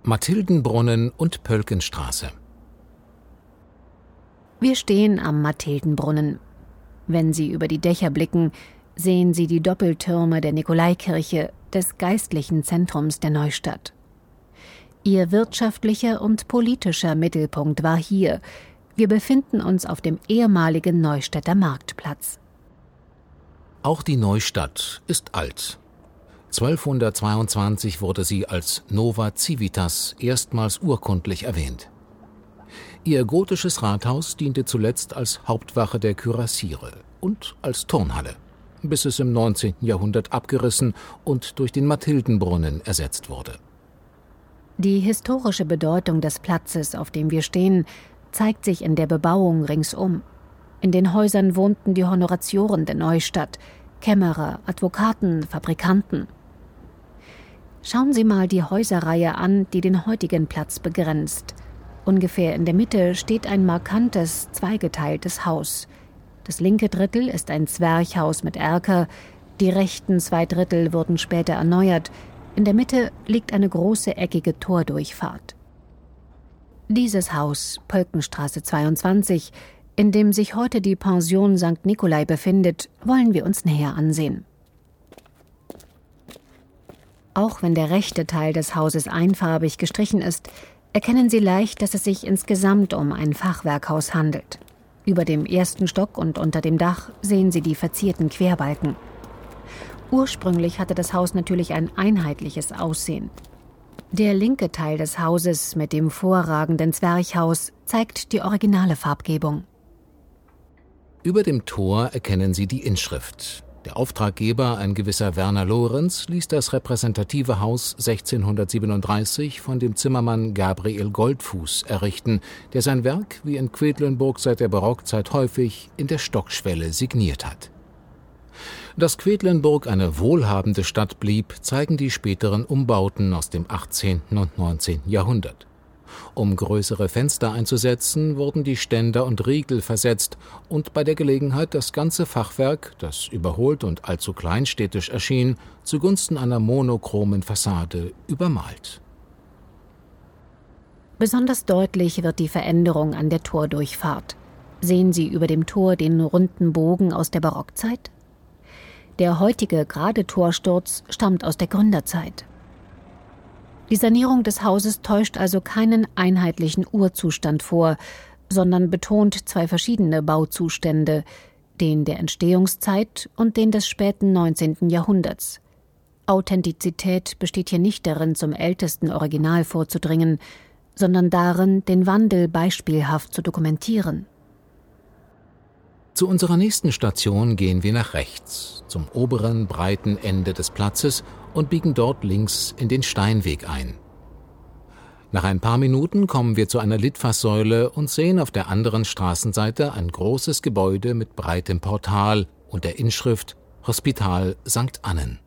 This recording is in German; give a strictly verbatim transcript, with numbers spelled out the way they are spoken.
Mathildenbrunnen und Pölkenstraße. Wir stehen am Mathildenbrunnen. Wenn Sie über die Dächer blicken, sehen Sie die Doppeltürme der Nikolaikirche, des geistlichen Zentrums der Neustadt. Ihr wirtschaftlicher und politischer Mittelpunkt war hier. Wir befinden uns auf dem ehemaligen Neustädter Marktplatz. Auch die Neustadt ist alt. zwölfhundertzweiundzwanzig wurde sie als Nova Civitas erstmals urkundlich erwähnt. Ihr gotisches Rathaus diente zuletzt als Hauptwache der Kürassiere und als Turnhalle, bis es im neunzehnten Jahrhundert abgerissen und durch den Mathildenbrunnen ersetzt wurde. Die historische Bedeutung des Platzes, auf dem wir stehen, zeigt sich in der Bebauung ringsum. In den Häusern wohnten die Honoratioren der Neustadt, Kämmerer, Advokaten, Fabrikanten. Schauen Sie mal die Häuserreihe an, die den heutigen Platz begrenzt. Ungefähr in der Mitte steht ein markantes, zweigeteiltes Haus. Das linke Drittel ist ein Zwerchhaus mit Erker, die rechten zwei Drittel wurden später erneuert. In der Mitte liegt eine große eckige Tordurchfahrt. Dieses Haus, Pölkenstraße zweiundzwanzig, in dem sich heute die Pension Sankt Nikolai befindet, wollen wir uns näher ansehen. Auch wenn der rechte Teil des Hauses einfarbig gestrichen ist, erkennen Sie leicht, dass es sich insgesamt um ein Fachwerkhaus handelt. Über dem ersten Stock und unter dem Dach sehen Sie die verzierten Querbalken. Ursprünglich hatte das Haus natürlich ein einheitliches Aussehen. Der linke Teil des Hauses mit dem vorragenden Zwerchhaus zeigt die originale Farbgebung. Über dem Tor erkennen Sie die Inschrift. Der Auftraggeber, ein gewisser Werner Lorenz, ließ das repräsentative Haus sechzehnhundertsiebenunddreißig von dem Zimmermann Gabriel Goldfuß errichten, der sein Werk, wie in Quedlinburg seit der Barockzeit häufig, in der Stockschwelle signiert hat. Dass Quedlinburg eine wohlhabende Stadt blieb, zeigen die späteren Umbauten aus dem achtzehnten und neunzehnten Jahrhundert. Um größere Fenster einzusetzen, wurden die Ständer und Riegel versetzt und bei der Gelegenheit das ganze Fachwerk, das überholt und allzu kleinstädtisch erschien, zugunsten einer monochromen Fassade übermalt. Besonders deutlich wird die Veränderung an der Tordurchfahrt. Sehen Sie über dem Tor den runden Bogen aus der Barockzeit? Der heutige gerade Torsturz stammt aus der Gründerzeit. Die Sanierung des Hauses täuscht also keinen einheitlichen Urzustand vor, sondern betont zwei verschiedene Bauzustände, den der Entstehungszeit und den des späten neunzehnten Jahrhunderts. Authentizität besteht hier nicht darin, zum ältesten Original vorzudringen, sondern darin, den Wandel beispielhaft zu dokumentieren. Zu unserer nächsten Station gehen wir nach rechts, zum oberen, breiten Ende des Platzes und biegen dort links in den Steinweg ein. Nach ein paar Minuten kommen wir zu einer Litfaßsäule und sehen auf der anderen Straßenseite ein großes Gebäude mit breitem Portal und der Inschrift Hospital Sankt Annen.